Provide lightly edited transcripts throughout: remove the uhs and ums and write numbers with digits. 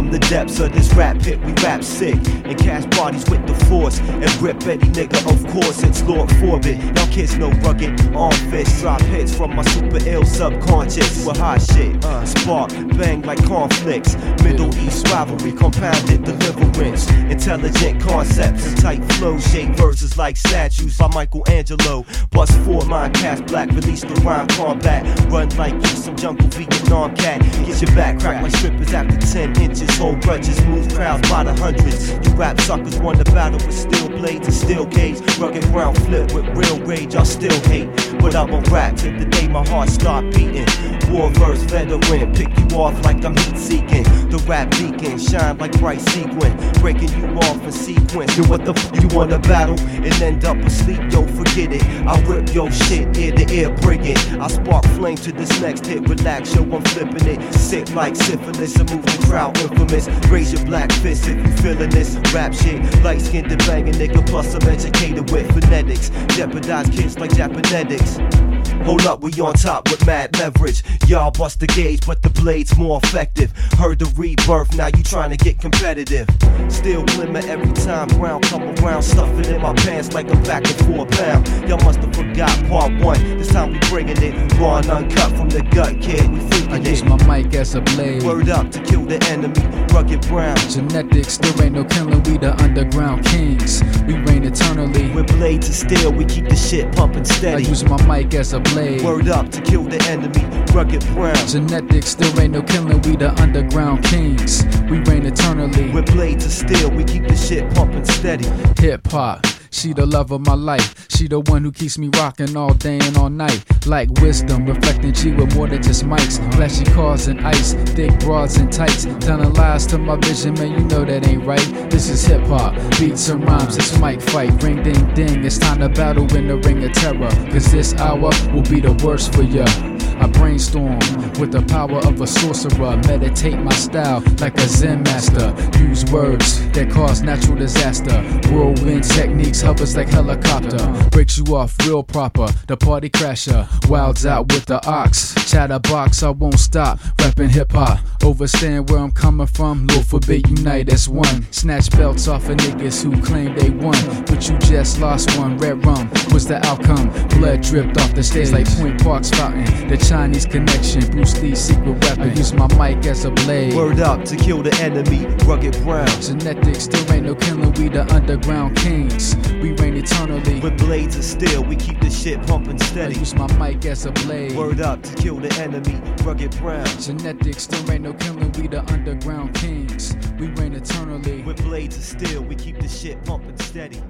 From the depths of this rap pit, we rap sick and cash bodies with the force and rip any nigga, of course. It's Lord Forbid. Y'all kids know rugged arm fists. Drop hits from my super ill subconscious. With hot shit, spark, bang like conflicts. Middle East rivalry, compounded deliverance. Intelligent concepts and tight flows. Shape verses like statues by Michelangelo. Bust four, mind cast black, release the rhyme combat. Run like you, some jungle Vietnam cat. Get your back cracked like strippers after 10 inches. Hold grudges, move crowds by the hundreds. You rap suckers won the battle with steel blades and steel cage. Rugged ground flip with real rage, I still hate. But I'ma rap till the day my heart start beating. War verse veteran, pick you off like I'm heat seeking. The rap beacon, shine like bright sequin. Breaking you off in sequence. Yo, what the f you wanna battle and end up asleep? Yo, forget it. I'll rip your shit ear to ear, bring it. I'll spark flame to this next hit. Relax, yo, I'm flipping it. Sick like syphilis, I move the crowd infamous. Raise your black fist if you feeling this rap shit. Light skinned and banging nigga, plus I'm educated with phonetics. Jeopardize kids like Japanetics. Hold up, we on top with mad leverage. Y'all bust the gauge, but the blade's more effective. Heard the rebirth, now you trying to get competitive. Still glimmer every time ground come around. Stuffing in my pants like I'm back in 4 pound. Y'all must have forgot part 1. This time we bringing it raw and uncut from the gut, kid. We freaking it. I use my mic as a blade. Word up to kill the enemy, rugged brown. Genetics, there ain't no killing, we the underground kings. We reign eternally. With blades of steel, we keep the shit pumping steady. I use my mic as a blade. Word up to kill the enemy, rugged brown. Genetics, there ain't no killing, we the underground kings. We reign eternally. With blades of steel, we keep the shit pumping steady. Hip hop, she the love of my life. She the one who keeps me rocking all day and all night. Like wisdom, reflecting G with more than just mics. Flashy cars and ice, thick broads and tights. Telling lies to my vision, man, you know that ain't right. This is hip hop, beats and rhymes, it's mic fight. Ring ding ding, it's time to battle in the ring of terror. Cause this hour will be the worst for ya. I brainstorm with the power of a sorcerer. Meditate my style like a Zen master. Use words that cause natural disaster. Whirlwind techniques hovers like helicopter. Breaks you off real proper. The party crasher wilds out with the ox. Chatterbox, I won't stop. Rapping hip hop. Overstand where I'm coming from. Lord forbid unite as one. Snatch belts off of niggas who claim they won, but you just lost one. Red rum was the outcome. Blood dripped off the stage like Point Park's fountain. The Chinese connection, Bruce Lee's secret weapon. I use my mic as a blade. Word up to kill the enemy, rugged brown. Genetics, there ain't no killing, we the underground kings. We reign eternally. With blades of steel, we keep the shit pumping steady. I use my mic as a blade. Word up to kill the enemy, rugged brown. Genetics, there ain't no killing, we the underground kings. We reign eternally. With blades of steel, we keep the shit pumping steady.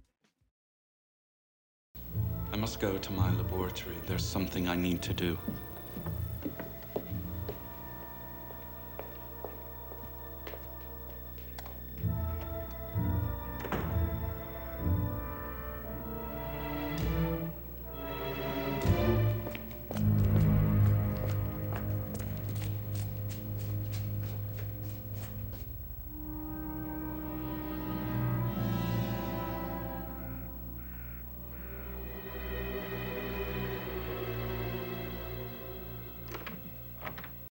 I must go to my laboratory. There's something I need to do.